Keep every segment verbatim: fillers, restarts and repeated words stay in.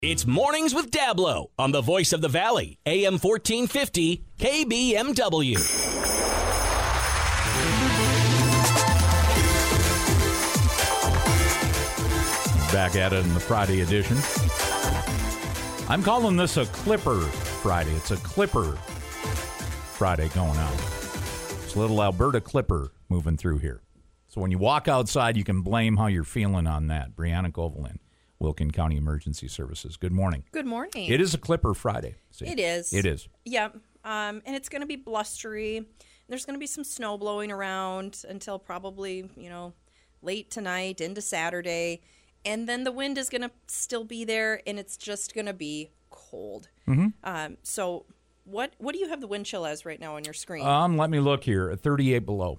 It's Mornings with Dablo on the Voice of the Valley, A M fourteen fifty, K B M W. Back at it in the Friday edition. I'm calling this a Clipper Friday. It's a Clipper Friday going on. It's a little Alberta Clipper moving through here. So when you walk outside, you can blame how you're feeling on that. Brianna Govalin, Wilkin County Emergency Services. Good morning. Good morning. It is a Clipper Friday. See, it is. It is. Yep. Um, and it's going to be blustery. There's going to be some snow blowing around until probably, you know, late tonight into Saturday. And then the wind is going to still be there, and it's just going to be cold. Mm-hmm. Um, so what what do you have the wind chill as right now on your screen? Um, let me look here. At thirty-eight below.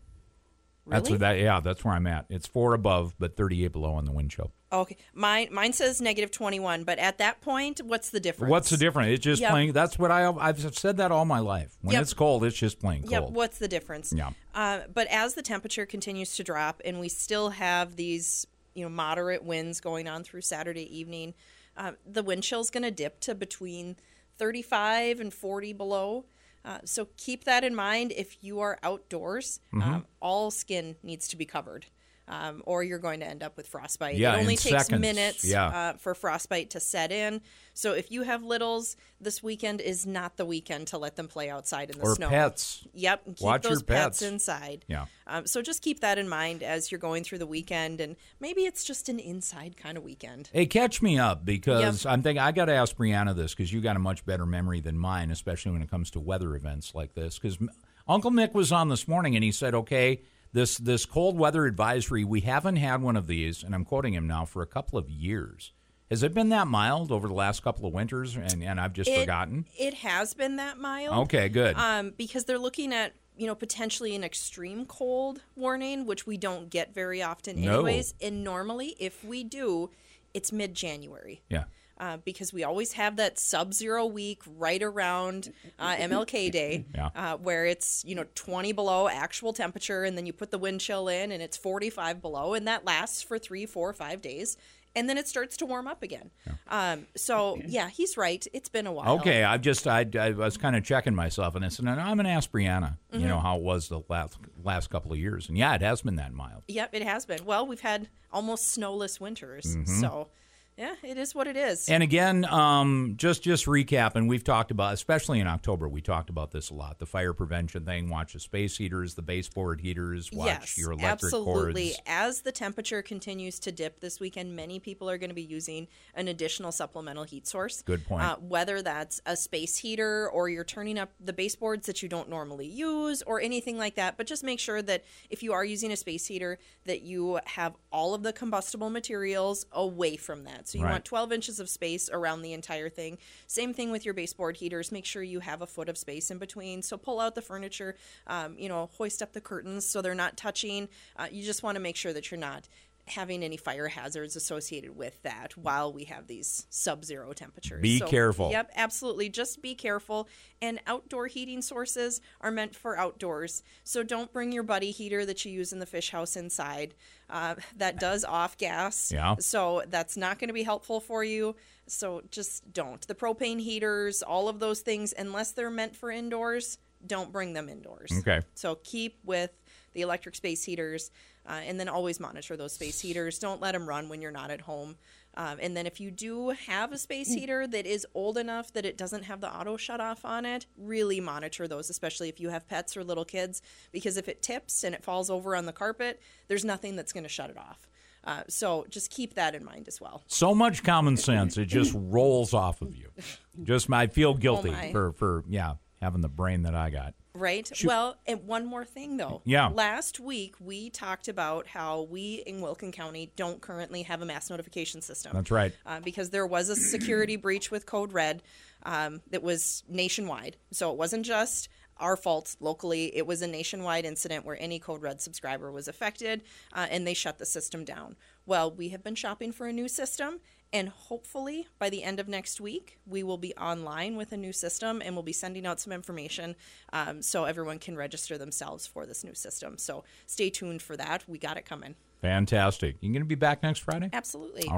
Really? That's what that. Yeah, that's where I'm at. It's four above, but thirty-eight below on the wind chill. Okay, mine mine says negative twenty-one, but at that point, what's the difference? What's the difference? It's just Yep. plain. That's what I I've said that all my life. When Yep. it's cold, it's just plain cold. Yep. What's the difference? Yeah. Uh, but as the temperature continues to drop, and we still have these, you know, moderate winds going on through Saturday evening, uh, the wind chill is going to dip to between thirty-five and forty below. Uh, so keep that in mind if you are outdoors. Mm-hmm. Um, all skin needs to be covered, um, or you're going to end up with frostbite. Yeah, it only in takes seconds. minutes Yeah. uh, for frostbite to set in. So if you have littles, this weekend is not the weekend to let them play outside in the Or snow. pets. Yep, keep Watch those your pets. inside. Yeah. Um, so just keep that in mind as you're going through the weekend, and maybe it's just an inside kind of weekend. Hey, catch me up, because I'm thinking I got to ask Brianna this, because you got a much better memory than mine, especially when it comes to weather events like this. Because Uncle Nick was on this morning and he said, "Okay, this this cold weather advisory, we haven't had one of these," and I'm quoting him now, "for a couple of years." Has it been that mild over the last couple of winters, and, and I've just It, forgotten? It has been that mild. Okay, good. Um, because they're looking at, you know, potentially an extreme cold warning, which we don't get very often No. anyways. And normally, if we do, it's mid-January. Yeah. Uh, because we always have that sub-zero week right around uh, M L K Day, Yeah. uh, where it's, you know, twenty below actual temperature, and then you put the wind chill in, and it's forty-five below, and that lasts for three, four, five days, and then it starts to warm up again. Yeah. Um, so, yeah, he's right. It's been a while. Okay, I just I, I was kind of checking myself, and I said, no, no, I'm going to ask Brianna, Mm-hmm. you know, how it was the last last couple of years, and yeah, it has been that mild. Yep, it has been. Well, we've had almost snowless winters, Mm-hmm. so... yeah, it is what it is. And again, um, just just recapping, we've talked about, especially in October, we talked about this a lot. The fire prevention thing, watch the space heaters, the baseboard heaters, watch yes, your electric absolutely. cords. As the temperature continues to dip this weekend, many people are going to be using an additional supplemental heat source. Good point. Uh, whether that's a space heater or you're turning up the baseboards that you don't normally use or anything like that. But just make sure that if you are using a space heater, that you have all of the combustible materials away from that. So you Right. want twelve inches of space around the entire thing. Same thing with your baseboard heaters. Make sure you have a foot of space in between. So pull out the furniture, um, you know, hoist up the curtains so they're not touching. Uh, you just want to make sure that you're not having any fire hazards associated with that while we have these sub-zero temperatures. Be So, careful. Yep, absolutely. Just be careful. And outdoor heating sources are meant for outdoors. So don't bring your buddy heater that you use in the fish house inside. Uh, that does off gas. Yeah. So that's not going to be helpful for you. So just don't. The propane heaters, all of those things, unless they're meant for indoors, don't bring them indoors. Okay. So keep with the electric space heaters, uh, and then always monitor those space heaters. Don't let them run when you're not at home. Um, and then if you do have a space heater that is old enough that it doesn't have the auto shut off on it, really monitor those, especially if you have pets or little kids, because if it tips and it falls over on the carpet, there's nothing that's going to shut it off. Uh, so just keep that in mind as well. So much common sense, it just rolls off of you. Just I feel guilty Oh my. for, for, yeah, having the brain that I got. Right. Shoot. Well, and one more thing, though. Yeah. Last week, we talked about how we in Wilkin County don't currently have a mass notification system. That's right. Uh, because there was a security breach with Code Red um, that was nationwide. So it wasn't just our fault locally. It was a nationwide incident where any Code Red subscriber was affected, uh, and they shut the system down. Well, we have been shopping for a new system, and hopefully by the end of next week, we will be online with a new system, and we'll be sending out some information um, so everyone can register themselves for this new system. So stay tuned for that. We got it coming. Fantastic. You going to be back next Friday? Absolutely. All right.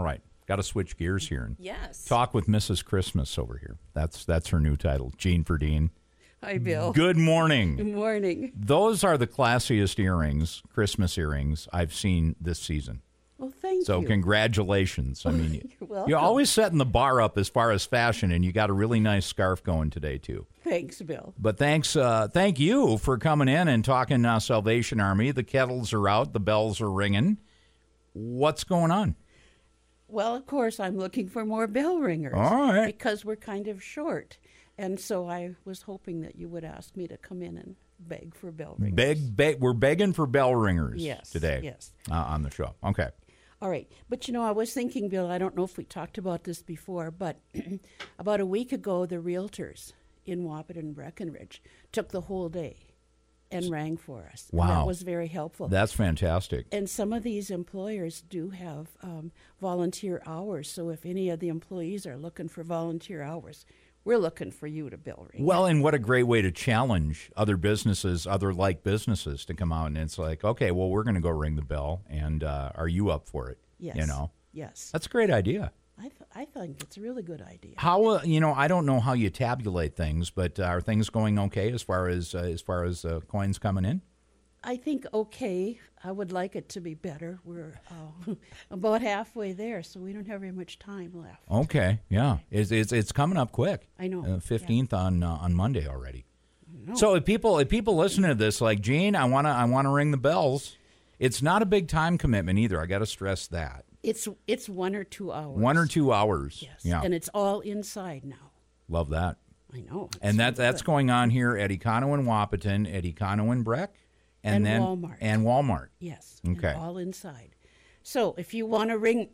Got to switch gears here and Yes. talk with Missus Christmas over here. That's that's her new title, Jean Ferdine. Hi, Bill. Good morning. Good morning. Those are the classiest earrings, Christmas earrings, I've seen this season. Well, thank So you. congratulations. I mean, you- You're welcome. you're always setting the bar up as far as fashion, and you got a really nice scarf going today, too. Thanks, Bill. But thanks, uh, thank you for coming in and talking uh, Salvation Army. The kettles are out. The bells are ringing. What's going on? Well, of course, I'm looking for more bell ringers. All right. Because we're kind of short. And so I was hoping that you would ask me to come in and beg for bell ringers. Beg, beg, we're begging for bell ringers Yes, today yes. Uh, on the show. Okay. All right. But, you know, I was thinking, Bill, I don't know if we talked about this before, but about a week ago, the realtors in Wahpeton and Breckenridge took the whole day and rang for us. And Wow. that was very helpful. That's fantastic. And some of these employers do have um, volunteer hours. So if any of the employees are looking for volunteer hours, we're looking for you to bell ring. Well, and what a great way to challenge other businesses, other like businesses to come out and it's like, okay, well, we're going to go ring the bell, and uh, are you up for it? Yes. You know, Yes. that's a great idea. I, th- I think it's a really good idea. How uh, you know? I don't know how you tabulate things, but uh, are things going okay as far as uh, as far as uh, coins coming in? I think okay. I would like it to be better. We're uh, about halfway there, so we don't have very much time left. Okay, yeah, it's it's, it's coming up quick. I know. Fifteenth on uh, on Monday already. know. So if people if people listen to this, like Gene, I wanna I wanna ring the bells. It's not a big time commitment either. I got to stress that. It's it's one or two hours. One or two hours. Yes. Yeah, And it's all inside now. love that. I know. It's And that really that's good. going on here at Econo and Wahpeton, at Econo and Breck, and, And then Walmart. and Walmart. Yes. Okay. And all inside. So if you want to ring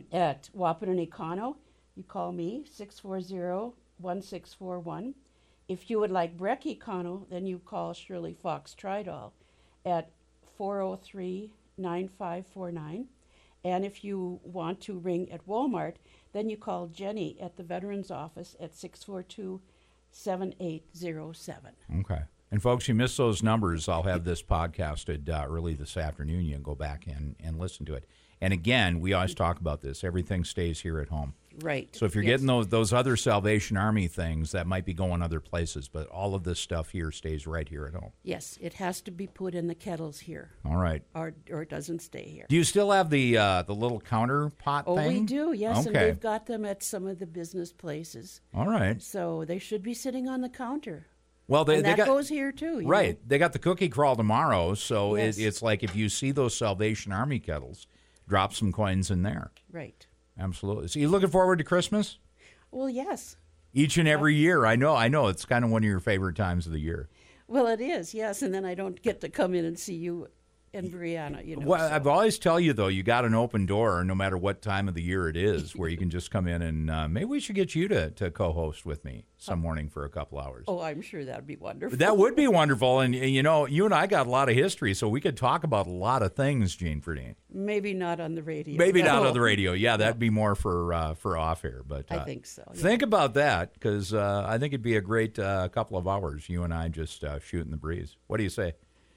at Wahpeton Econo, you call me, six four zero, one six four one. If you would like Breck Econo, then you call Shirley Fox Tridal at four oh three, nine five four nine. And if you want to ring at Walmart, then you call Jenny at the Veterans Office at six four two, seven eight zero seven. Okay. And folks, you missed those numbers. I'll have this podcasted uh, early this afternoon. You can go back and, and listen to it. And again, we always talk about this. Everything stays here at home. Right. So if you're Yes. getting those those other Salvation Army things, that might be going other places, but all of this stuff here stays right here at home. Yes, it has to be put in the kettles here, All right. or or it doesn't stay here. Do you still have the uh, the little counter pot Oh, thing? we do, yes, and Okay. we've got them at some of the business places. All right. So they should be sitting on the counter. Well, they, and they that got goes here too. you right. know. They got the cookie crawl tomorrow, so Yes. it, it's like if you see those Salvation Army kettles, drop some coins in there. Right. Absolutely. So you looking forward to Christmas? Well, yes. Each and every year. I know, I know. It's kind of one of your favorite times of the year. Well, it is, yes. And then I don't get to come in and see you and Brianna, you know. Well, so- I've always tell you, though, you got an open door no matter what time of the year it is where you can just come in and uh, maybe we should get you to, to co-host with me some morning for a couple hours. Oh, I'm sure that'd be wonderful. That would be wonderful. And, you know, you and I got a lot of history, so we could talk about a lot of things, Jean Ferdine. Maybe not on the radio. Maybe not No. on the radio. Yeah, that'd be more for uh, for off air. But uh, I think so, yeah. Think about that because uh, I think it'd be a great uh, couple of hours. You and I just uh, shooting the breeze. What do you say?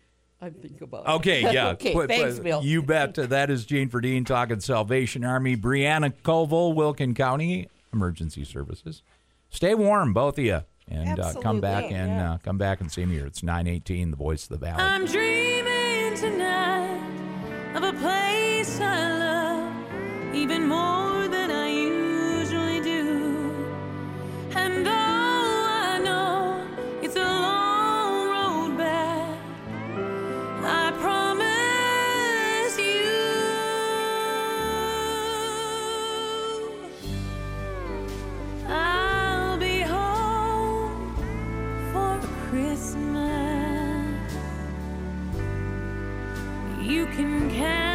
I think about it. Okay, yeah. okay, Put- thanks, put- Bill. You bet. That is Jean Ferdine talking Salvation Army. Brianna Koval, Wilkin County Emergency Services. Stay warm, both of you, and uh, come Absolutely, back and yeah. uh, come back and see me here. It's nine eighteen, the Voice of the Valley. I'm dreaming tonight of a place I love even more than I usually do. And though I know it's a long road back, I promise you I'll be home for Christmas. You can count